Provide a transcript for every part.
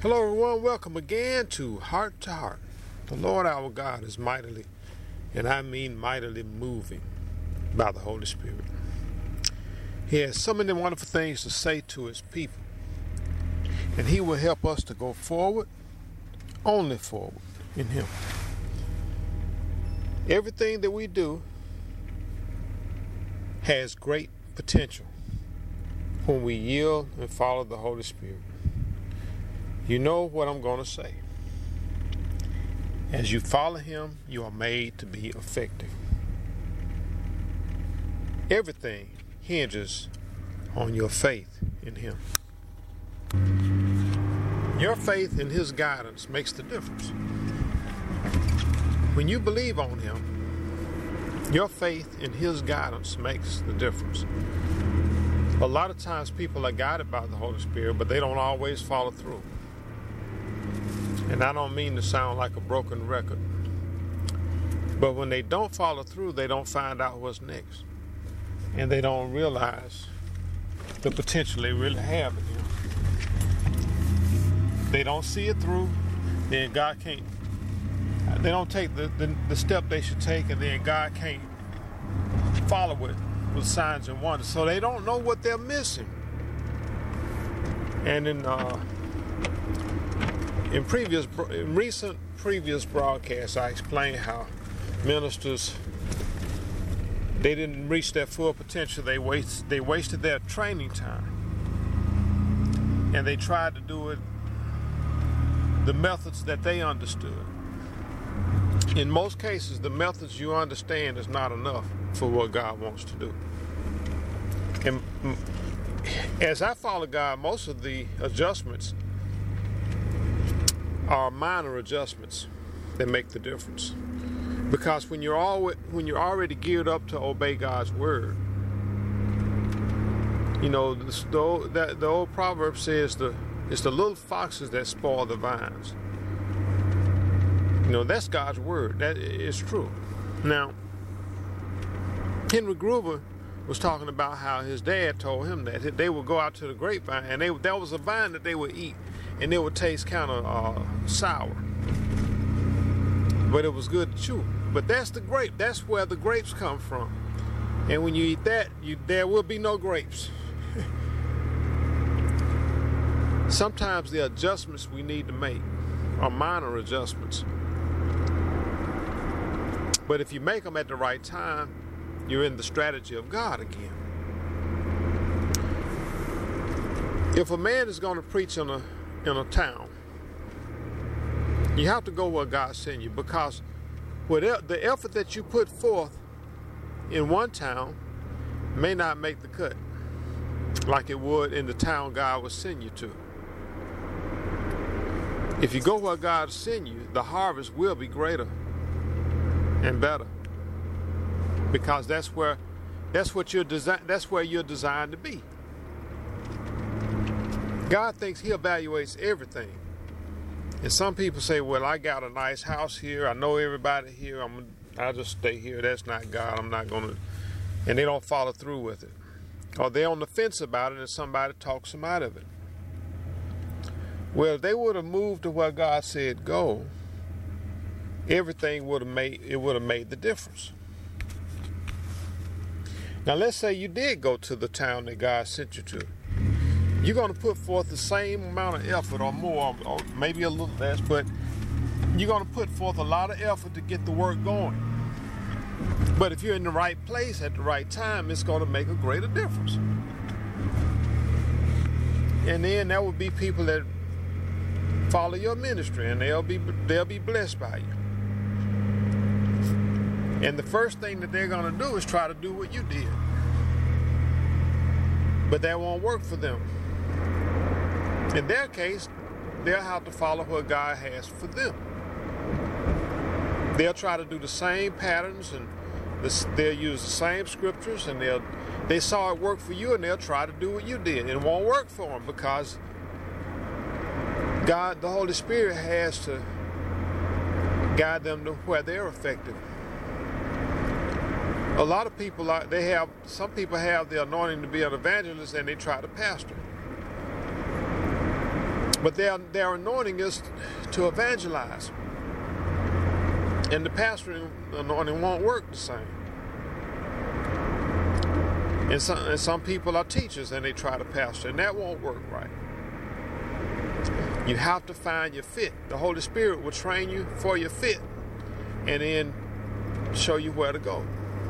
Hello everyone, welcome again to Heart to Heart. The Lord our God is mightily, and I mean mightily moving by the Holy Spirit. He has so many wonderful things to say to his people, and he will help us to go forward, only forward in him. Everything that we do has great potential when we yield and follow the Holy Spirit. You know what I'm going to say. As you follow him, you are made to be effective. Everything hinges on your faith in him. Your faith in his guidance makes the difference. When you believe on him, your faith in his guidance makes the difference. A lot of times people are guided by the Holy Spirit, but they don't always follow through. And I don't mean to sound like a broken record, but when they don't follow through, they don't find out what's next. And they don't realize the potential they really have in him. They don't see it through, then God can't. They don't take the step they should take, and then God can't follow it with signs and wonders. So they don't know what they're missing. And in recent previous broadcasts, I explained how ministers, they didn't reach their full potential. They wasted their training time, and they tried to do it the methods that they understood. In most cases, the methods you understand is not enough for what God wants to do. And as I follow God, most of the adjustments are minor adjustments that make the difference. Because when you're already geared up to obey God's word, you know, the old proverb says it's the little foxes that spoil the vines. You know, that's God's word. That is true. Now, Henry Gruver was talking about how his dad told him that they would go out to the grapevine, and there was a vine that they would eat, and it would taste kind of sour, but it was good to chew. But that's the grape. That's where the grapes come from. And when you eat that, there will be no grapes. Sometimes the adjustments we need to make are minor adjustments. But if you make them at the right time, you're in the strategy of God again. If a man is going to preach in a town, you have to go where God sent you, because the effort that you put forth in one town may not make the cut like it would in the town God will send you to. If you go where God sent you, the harvest will be greater and better, because that's where you're designed to be. God thinks he evaluates everything. And some people say, well, I got a nice house here, I know everybody here, I'll just stay here. That's not God. I'm not going to. And they don't follow through with it. Or they're on the fence about it and somebody talks them out of it. Well, if they would have moved to where God said go, everything would have made the difference. Now let's say you did go to the town that God sent you to. You're going to put forth the same amount of effort or more, or maybe a little less, but you're going to put forth a lot of effort to get the work going. But if you're in the right place at the right time, it's going to make a greater difference. And then there will be people that follow your ministry, and they'll be blessed by you. And the first thing that they're going to do is try to do what you did. But that won't work for them. In their case, they'll have to follow what God has for them. They'll try to do the same patterns, and they'll use the same scriptures, and they saw it work for you, and they'll try to do what you did. And it won't work for them, because God, the Holy Spirit, has to guide them to where they're effective. A lot of people, some people have the anointing to be an evangelist, and they try to pastor. But their anointing is to evangelize. And the pastoring anointing won't work the same. And some people are teachers and they try to pastor, and that won't work right. You have to find your fit. The Holy Spirit will train you for your fit and then show you where to go.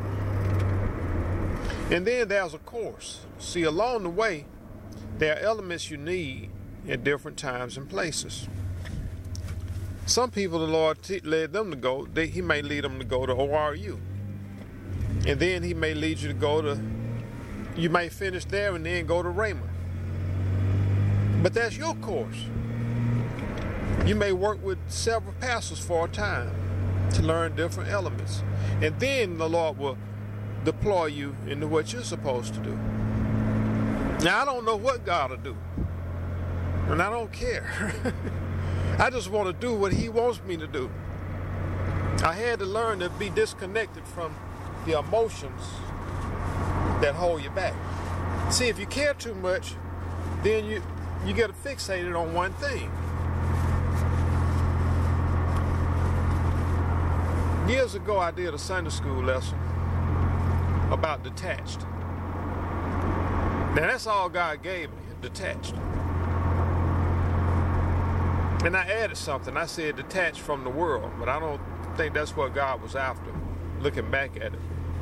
And then there's a course. See, along the way, there are elements you need at different times and places. Some people, the Lord led them to go. He may lead them to go to ORU. And then he may lead you to go to, you may finish there and then go to Rhema. But that's your course. You may work with several pastors for a time to learn different elements. And then the Lord will deploy you into what you're supposed to do. Now, I don't know what God will do. And I don't care. I just want to do what he wants me to do. I had to learn to be disconnected from the emotions that hold you back. See, if you care too much, then you get fixated on one thing. Years ago, I did a Sunday school lesson about detached. Now, that's all God gave me, detached. And I added something. I said detached from the world, but I don't think that's what God was after, looking back at it.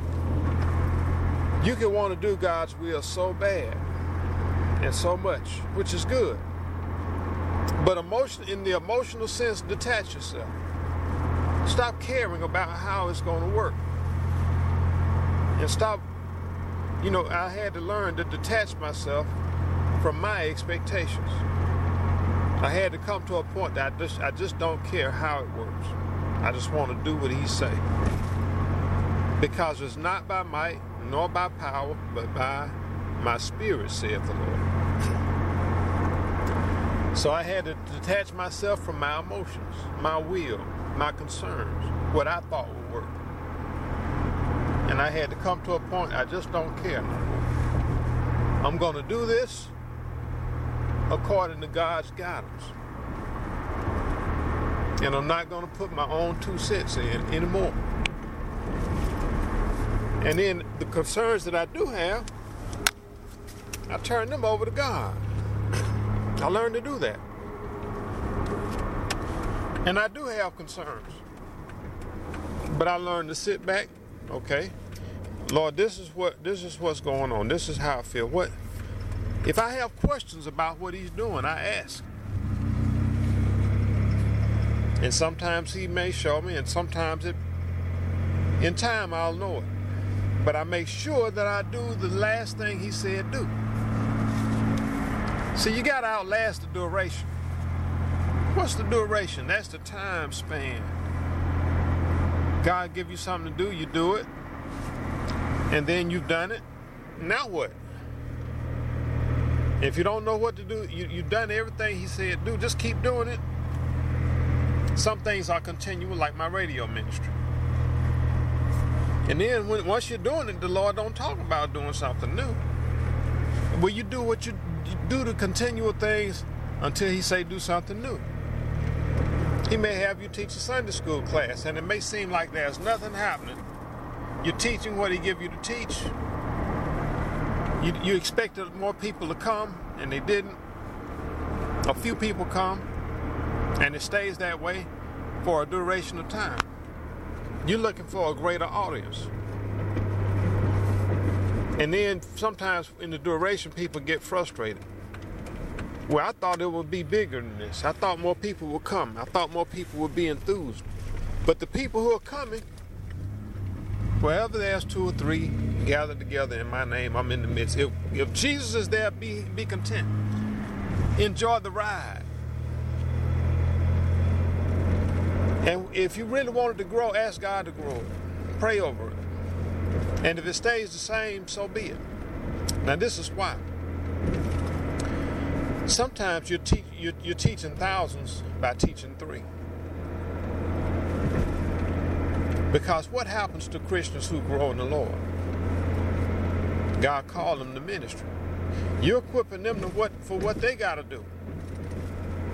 You can want to do God's will so bad and so much, which is good. But in the emotional sense, detach yourself. Stop caring about how it's going to work. And stop, I had to learn to detach myself from my expectations. I had to come to a point that I just don't care how it works. I just want to do what he say. Because it's not by might, nor by power, but by my spirit, saith the Lord. So I had to detach myself from my emotions, my will, my concerns, what I thought would work. And I had to come to a point I just don't care no more. I'm going to do this according to God's guidance. And I'm not going to put my own 2 cents in anymore. And then the concerns that I do have, I turn them over to God. I learned to do that. And I do have concerns. But I learned to sit back, okay, Lord, this is what's going on. This is how I feel. If I have questions about what he's doing, I ask. And sometimes he may show me, and sometimes in time I'll know it. But I make sure that I do the last thing he said do. See, you got to outlast the duration. What's the duration? That's the time span. God give you something to do, you do it. And then you've done it. Now what? If you don't know what to do, you've done everything he said do, just keep doing it. Some things are continual, like my radio ministry. And then once you're doing it, the Lord don't talk about doing something new. Well, you do what you do the continual things until he say do something new. He may have you teach a Sunday school class, and it may seem like there's nothing happening. You're teaching what he give you to teach. You expected more people to come, and they didn't. A few people come, and it stays that way for a duration of time. You're looking for a greater audience. And then sometimes in the duration, people get frustrated. Well, I thought it would be bigger than this. I thought more people would come. I thought more people would be enthused. But the people who are coming, wherever there's 2 or 3 gathered together in my name, I'm in the midst. If Jesus is there, be content. Enjoy the ride. And if you really wanted to grow, ask God to grow it. Pray over it. And if it stays the same, so be it. Now, this is why. Sometimes you're teaching thousands by teaching 3. Because what happens to Christians who grow in the Lord? God called them to ministry. You're equipping them for what they got to do.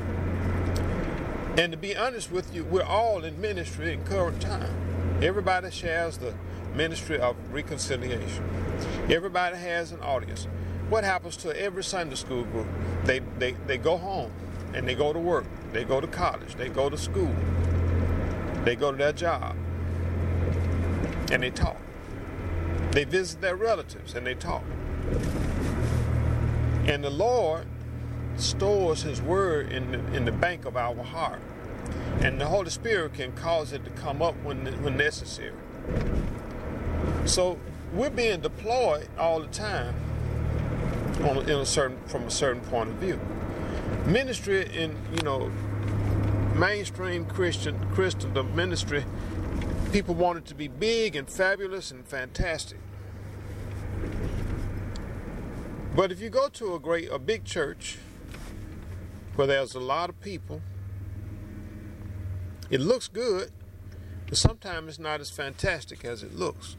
And to be honest with you, we're all in ministry in current time. Everybody shares the ministry of reconciliation. Everybody has an audience. What happens to every Sunday school group? They go home and they go to work. They go to college. They go to school. They go to their job. And they talk. They visit their relatives and they talk. And the Lord stores His word in the bank of our heart. And the Holy Spirit can cause it to come up when necessary. So we're being deployed all the time from a certain point of view. Ministry in mainstream Christendom ministry, people want it to be big and fabulous and fantastic. But if you go to a big church where there's a lot of people, it looks good, but sometimes it's not as fantastic as it looks.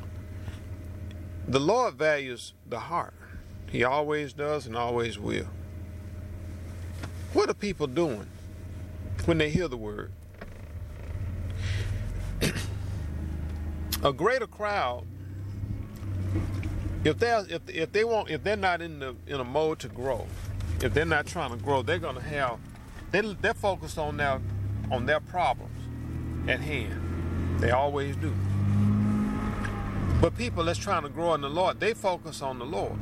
The Lord values the heart. He always does and always will. What are people doing when they hear the word? A greater crowd, if they're not in a mode to grow, if they're not trying to grow, they're focused on their problems at hand. They always do. But people that's trying to grow in the Lord, they focus on the Lord.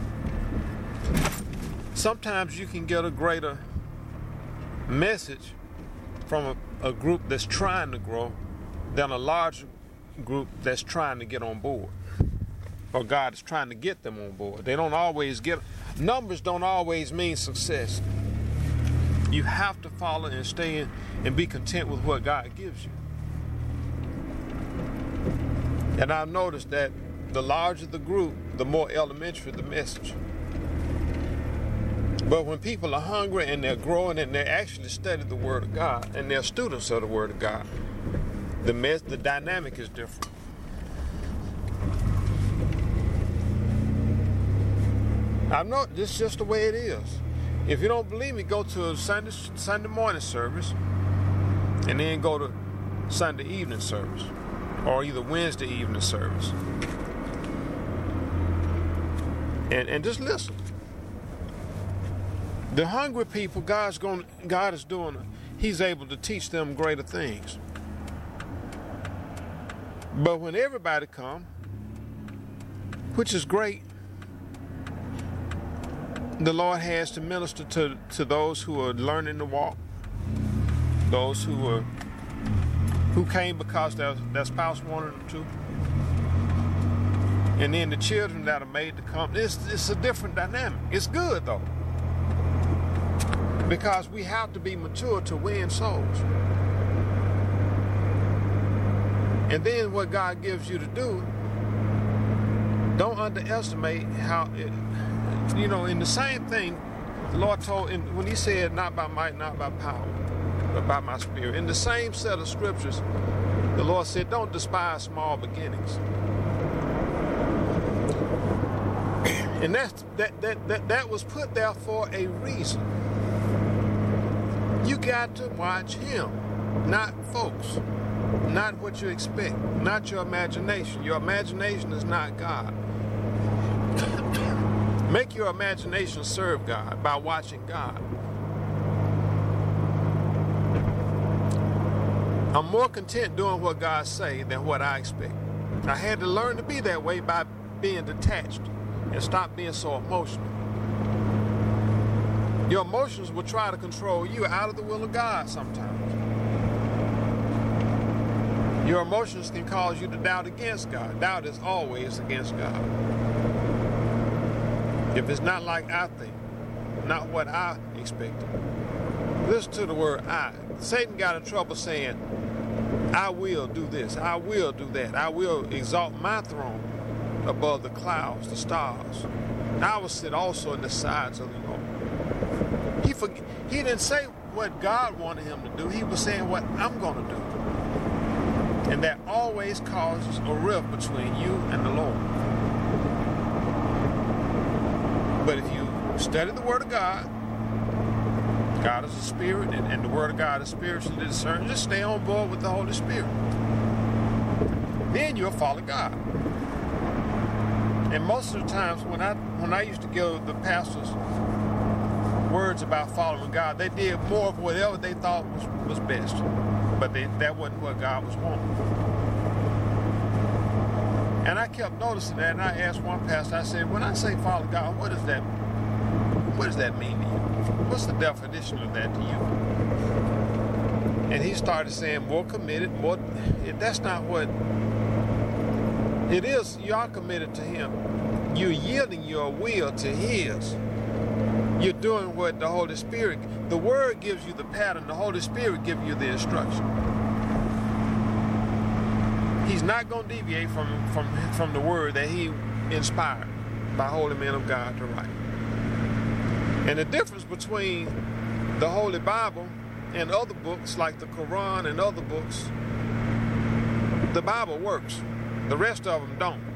Sometimes you can get a greater message from a group that's trying to grow than a larger group that's trying to get on board, or God is trying to get them on board. They don't always numbers don't always mean success. You have to follow and stay in and be content with what God gives you. And I've noticed that the larger the group, the more elementary the message. But when people are hungry and they're growing and they actually study the Word of God and they're students of the Word of God, the dynamic is different. I know this is just the way it is. If you don't believe me, go to a Sunday morning service and then go to Sunday evening service, or either Wednesday evening service, and just listen. The hungry people, God is doing. He's able to teach them greater things. But when everybody come, which is great, the Lord has to minister to those who are learning to walk, those who came because their spouse wanted them to, and then the children that are made to come. It's a different dynamic. It's good though, because we have to be mature to win souls. And then what God gives you to do, don't underestimate how it, in the same thing, the Lord told, when He said, not by might, not by power, but by my Spirit. In the same set of scriptures, the Lord said, don't despise small beginnings. And that was put there for a reason. You got to watch Him, not folks, not what you expect, not your imagination. Your imagination is not God. Make your imagination serve God by watching God. I'm more content doing what God say than what I expect. I had to learn to be that way by being detached and stop being so emotional. Your emotions will try to control you out of the will of God sometimes. Your emotions can cause you to doubt against God. Doubt is always against God. If it's not like I think, not what I expected. Listen to the word I. Satan got in trouble saying, I will do this, I will do that, I will exalt my throne above the clouds, the stars. I will sit also in the sides of the Lord. He didn't say what God wanted him to do. He was saying what I'm going to do. And that always causes a rift between you and the Lord. But if you study the Word of God, God is a spirit, and the word of God is spiritually discerned. Just stay on board with the Holy Spirit. Then you'll follow God. And most of the times when I used to give the pastors words about following God, they did more of whatever they thought was best. But that wasn't what God was wanting. And I kept noticing that, and I asked one pastor, I said, when I say follow God, what does that mean to you? What's the definition of that to you? And he started saying more committed, more. That's not what it is. You are committed to him. You're yielding your will to his. You're doing what the Holy Spirit, the word gives you the pattern, the Holy Spirit gives you the instruction. He's not going to deviate from the word that he inspired by holy men of God to write. And the difference between the Holy Bible and other books like the Quran and other books, the Bible works. The rest of them don't.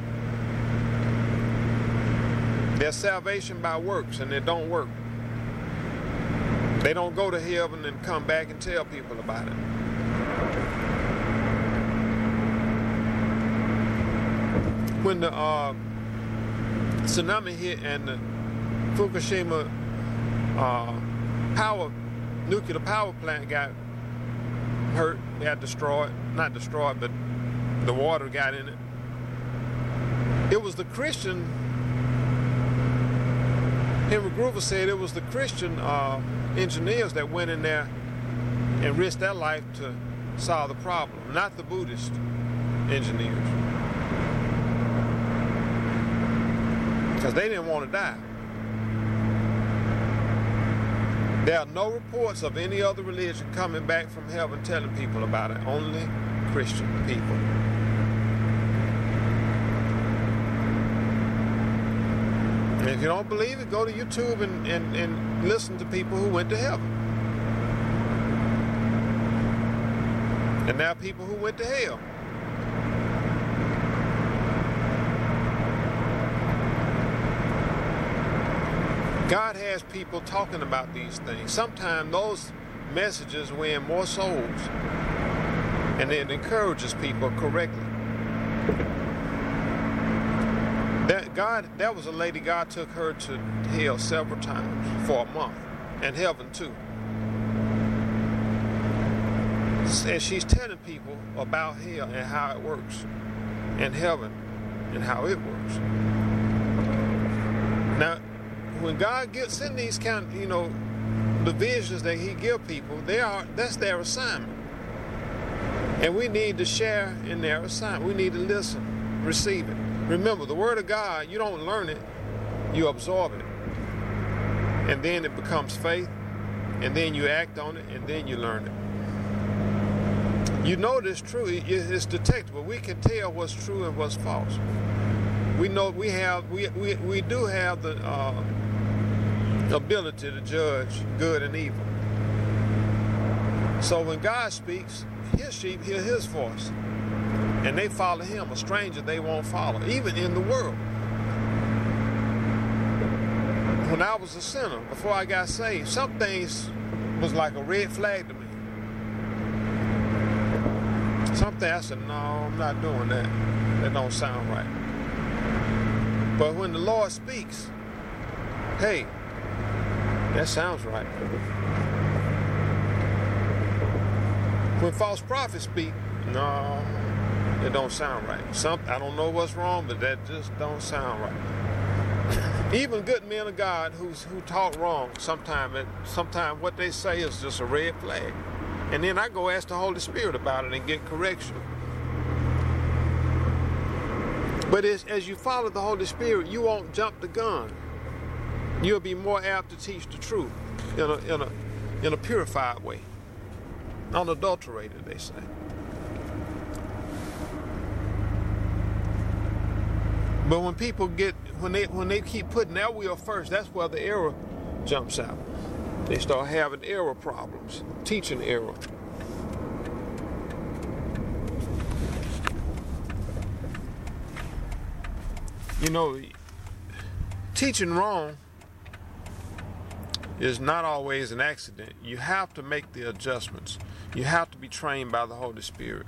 There's salvation by works, and they don't work. They don't go to heaven and come back and tell people about it. When the tsunami hit and the Fukushima nuclear power plant got hurt, got destroyed, not destroyed, but the water got in it. It was the Christian, Henry Groover said it was the Christian engineers that went in there and risked their life to solve the problem, not the Buddhist engineers. Because they didn't want to die. There are no reports of any other religion coming back from heaven telling people about it. Only Christian people. And if you don't believe it, go to YouTube and listen to people who went to heaven. And there are people who went to hell. God has people talking about these things. Sometimes those messages win more souls, and it encourages people correctly. That was a lady, God took her to hell several times for a month, and heaven too. And she's telling people about hell and how it works, and heaven and how it works. Now, when God gets in these kind of, the visions that he gives people, that's their assignment. And we need to share in their assignment. We need to listen, receive it. Remember, the word of God, you don't learn it, you absorb it. And then it becomes faith, and then you act on it, and then you learn it. You know this true, it's detectable. We can tell what's true and what's false. We know we do have the ability to judge good and evil. So when God speaks, his sheep hear his voice, and they follow him. A stranger they won't follow, even in the world. When I was a sinner, before I got saved, some things was like a red flag to me. Something I said, no, I'm not doing that. That don't sound right. But when the Lord speaks, hey, that sounds right. When false prophets speak, no, it don't sound right. I don't know what's wrong, but that just don't sound right. Even good men of God who talk wrong, sometimes what they say is just a red flag. And then I go ask the Holy Spirit about it and get correction. But as you follow the Holy Spirit, you won't jump the gun. You'll be more apt to teach the truth in a purified way, unadulterated, they say. But when people when they keep putting their will first, that's where the error jumps out. They start having error problems, teaching error. Teaching wrong is not always an accident. You have to make the adjustments. You have to be trained by the Holy Spirit.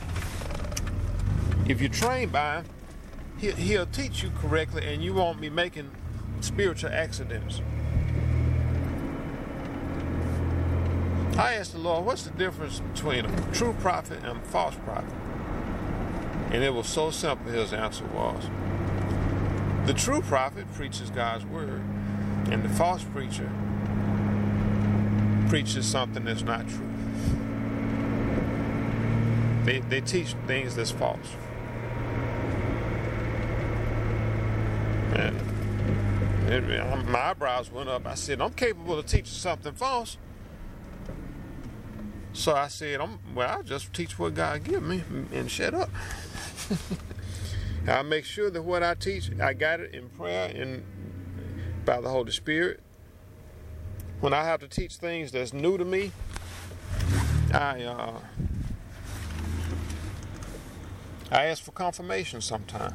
If you're trained by Him, He'll teach you correctly, and you won't be making spiritual accidents. I asked the Lord, what's the difference between a true prophet and a false prophet? And it was so simple. His answer was, the true prophet preaches God's word, and the false preacher preaches something that's not true. They teach things that's false. And my eyebrows went up. I said, I'm capable of teaching something false. So I said, I'll just teach what God give me and shut up. I'll make sure that what I teach, I got it in prayer and by the Holy Spirit. When I have to teach things that's new to me, I ask for confirmation sometimes.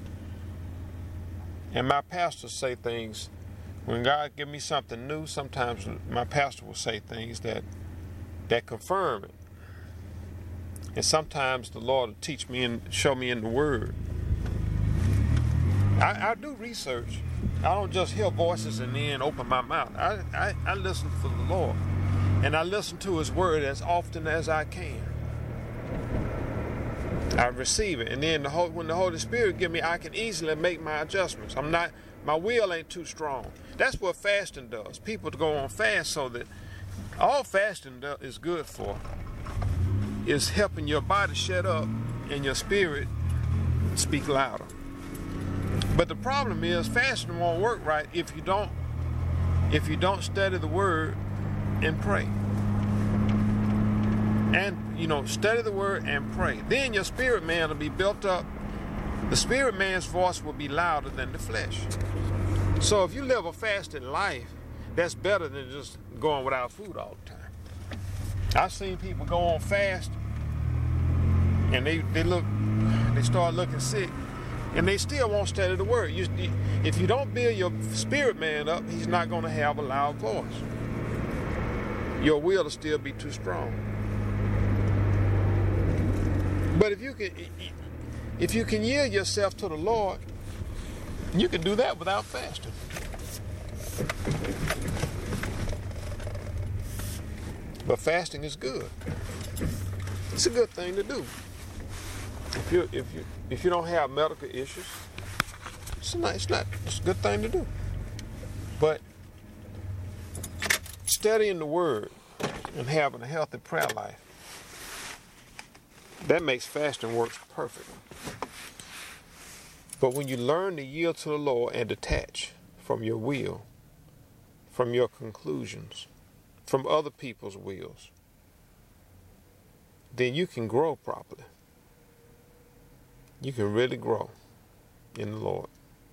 And my pastors say things, when God give me something new, sometimes my pastor will say things that confirm it. And sometimes the Lord will teach me and show me in the Word. I do research. I don't just hear voices and then open my mouth. I listen for the Lord. And I listen to His Word as often as I can. I receive it. And then when the Holy Spirit give me, I can easily make my adjustments. My will ain't too strong. That's what fasting does. People go on fast so that all fasting is good for is helping your body shut up and your spirit speak louder. But the problem is fasting won't work right if you don't study the Word and pray. And study the Word and pray. Then your spirit man will be built up. The spirit man's voice will be louder than the flesh. So if you live a fasted life, that's better than just going without food all the time. I've seen people go on fast and they start looking sick, and they still won't study the Word. If you don't build your spirit man up, he's not going to have a loud voice. Your will will still be too strong. But if you can yield yourself to the Lord, you can do that without fasting. But fasting is good. It's a good thing to do. If you don't have medical issues, it's a good thing to do. But studying the Word and having a healthy prayer life, that makes fasting work perfectly. But when you learn to yield to the Lord and detach from your will, from your conclusions, from other people's wills, then you can grow properly. You can really grow in the Lord.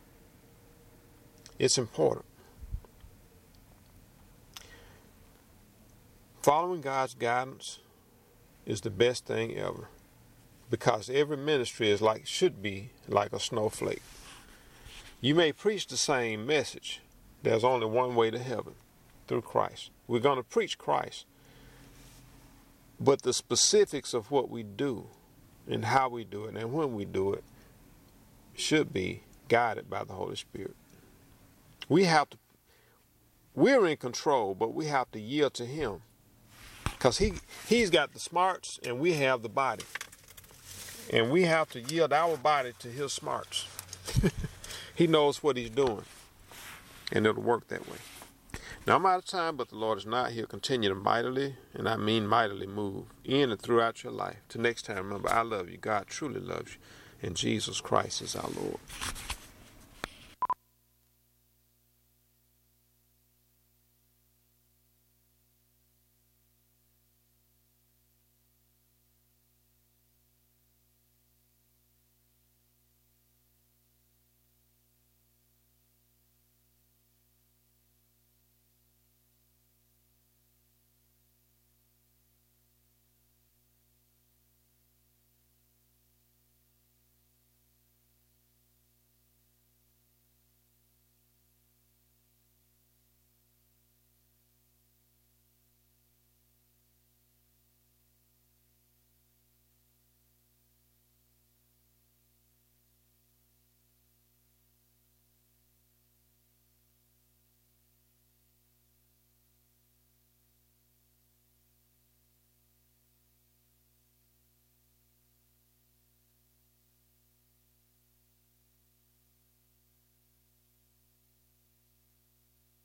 It's important. Following God's guidance is the best thing ever, because every ministry should be like a snowflake. You may preach the same message. There's only one way to heaven, through Christ. We're going to preach Christ. But the specifics of what we do and how we do it and when we do it should be guided by the Holy Spirit. We're in control, but we have to yield to Him, because He's got the smarts and we have the body. And we have to yield our body to His smarts. He knows what He's doing, and it'll work that way. Now, I'm out of time, but the Lord is not. He'll continue to mightily, and I mean mightily, move in and throughout your life. Till next time, remember, I love you. God truly loves you, and Jesus Christ is our Lord.